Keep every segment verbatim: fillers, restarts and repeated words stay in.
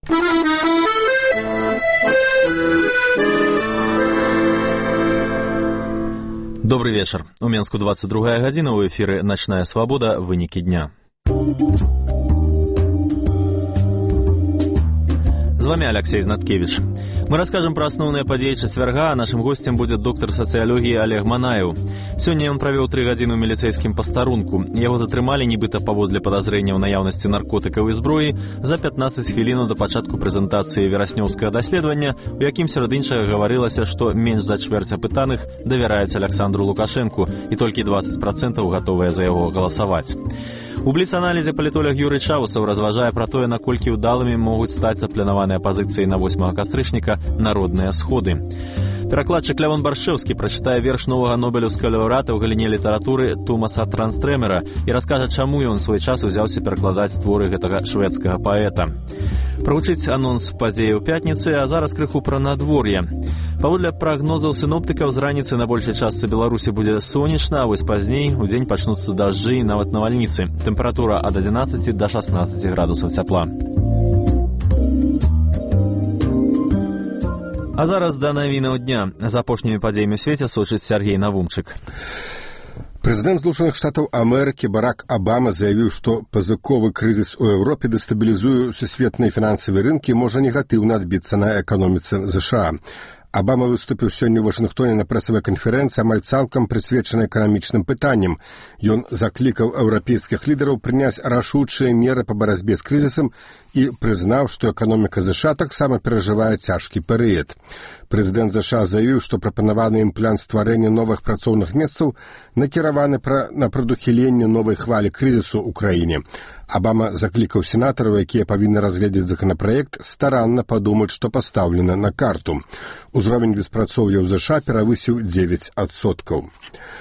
Добрый вечер. У Менску двадцать другая гадзіна, у эфіры «Начная свобода. Вынікі дня». С вами Алексей Знаткевич. Мы расскажем про основные подеи четверга, а нашим гостем будет доктор социологии Олег Манаев. Сегодня он провел три гадзіны ў міліцэйскім пастарунку. Яго затрымалі нібыта паводле падазрэння ў наяўнасці наркотыкаў і зброі за пятнадцаць хвілінаў да пачатку прэзентацыі вераснёўскага даследавання, у якім сярод іншага гаварылася, што менш за чвэрць апытаных давяраюць Александру Лукашэнку і толькі двадцать процентаў гатовыя за яго галасаваць. У бліц-аналізе палітолог Юрый Чаусаў разважае пра тое, наколькі ўдалымі могуць стаць запланаваныя пазіцыі на восьмага кастрычніка народныя сходы. Перакладчык Лявон Баршчэўскі прачытае верш новага нобелеўскага лаўрэата ў галіне літаратуры Томаса Транстрэмера і раскажа, чаму ён свой час узяўся перакладаць творы гэтага шведскага паэта. Прагучыць анонс падзеі ў пятніцы, а зараз крыху пра надвор'е. Паводле прагнозаў сіноптыкаў, з раніцы на большай частцы Беларусі будзе сонечна, а вось пазней у дзень пачнуцца дажджы і нават навальніцы. Тэмпература ад адзінаццаці да шаснаццаці градусаў цяпла. А зараз да навінаў дня. За апошнімі падзеямі ў свеце сочыць Сергей Навумчык. Прэзідэнт Злучаных Штатаў Амерыкі Барак Абама заявіў, што пазыковы крызіс у Еўропе дэстабілізуе сусветныя фінансавыя рынкі і можа негатыўна адбіцца на эканоміцы ЗША. Абама выступіў сёння ў Вашынгтоне на прэсавай канферэнцыі, амаль цалкам прысвечанай эканамічным пытанням. Ён заклікаў еўрапейскіх лідараў прыняць рашучыя меры па барацьбе з крызісам і прызнаў, што эканоміка ЗША таксама перажывае цяжкі перыяд. Прэзідэнт ЗША заявіў, што прапанаваны ім план стварэння новых працоўных месцаў накіраваны пра, на прадухіленне новай хвалі крызісу ў краіне. Абама заклікаў сенатараў, якія павінны разгледзець законапраект, старанна падумаць, што пастаўлена на карту. Узровень беспрацоўя ў ЗША перавысіў дзевяць адсоткаў.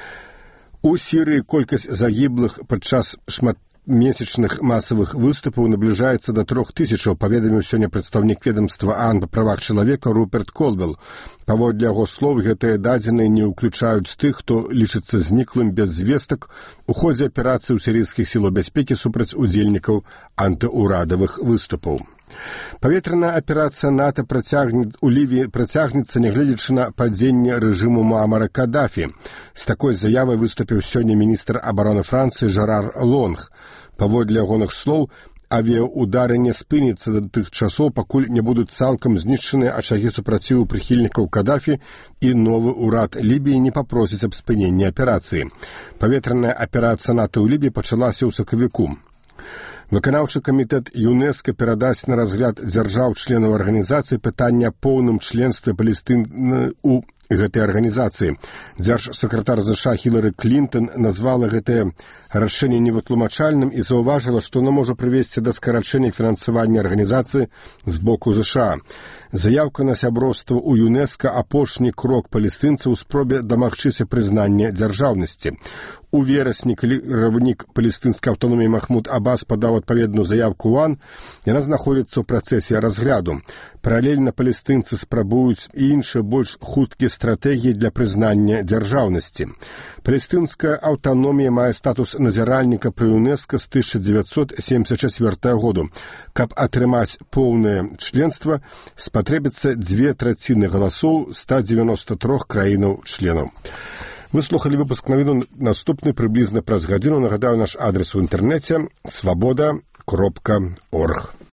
У Сірыі колькасць загіблых падчас шматмесячных масавых выступаў набліжаецца да трох тысячаў, паведаміў сёння прадстаўнік ведамства ААН па правах чалавека Руперт Колвелл. Паводле яго слоў, гэтыя дадзеныя не ўключаюць тых, хто лічыцца зніклым без звестак у ходзе аперацыі ў сірыйскіх сілаў бяспекі супраць удзельнікаў антыўрадавых выступаў. Паветраная аперацыя НАТО працягне, у Лівіі працягнецца, нягледзячы на падзенне рэжыму Муамара Кадафі. З такой заявай выступіў сёння міністр абароны Францыі Жерар Лонг. Паводле ягоных слоў, авіяудары не спыняцца да тых часоў, пакуль не будуць цалкам знішчаныя ачагі супраціву прыхільнікаў Кадафі і новы ўрад Лібіі не папросіць аб спыненні аперацыі. Паветраная аперацыя НАТО ў Лібіі пачалася ў сакавіку. Выканаўчы камітэт ЮНЕСКО перадасць на разгляд дзяржаў-членаў арганізацыі пытання аб поўным членстве Палестыны ў гэтай арганізацыі. Дзяржсакратар ЗША Хілары Клінтон назвала гэтае рашэнне невытлумачальным і заўважыла, што оно можа прывесці да скарачэння фінансавання арганізацыі з боку ЗША. Заяўка на сяброўства ў ЮНЕСКО – апошні крок палестынцаў у спробе дамагчыся прызнання дзяржаўнасці. У верасні кіраўнік палестынскай аўтаноміі Махмуд Аббас падаў адпаведную заявку ў ООН, яна знаходзіцца ў працэсе разгляду. Паралельна палестынцы спрабуюць і іншыя больш хуткія стратэгіі для прызнання дзяржаўнасці. Палестынская аўтаномія мае статус назіральніка пры ЮНЕСКО з тысяча дзевяцьсот семьдесят четвёртага году. Каб атрымаць поўнае членства, спатрэбіцца дзве траціны галасоў ста дзевяноста трох краінаў-членаў. Вы слухали выпуск навіну, наступны прыблізна праз гадзіну. Нагадаю, наш адрес у інтэрнэце свабода кропка орг.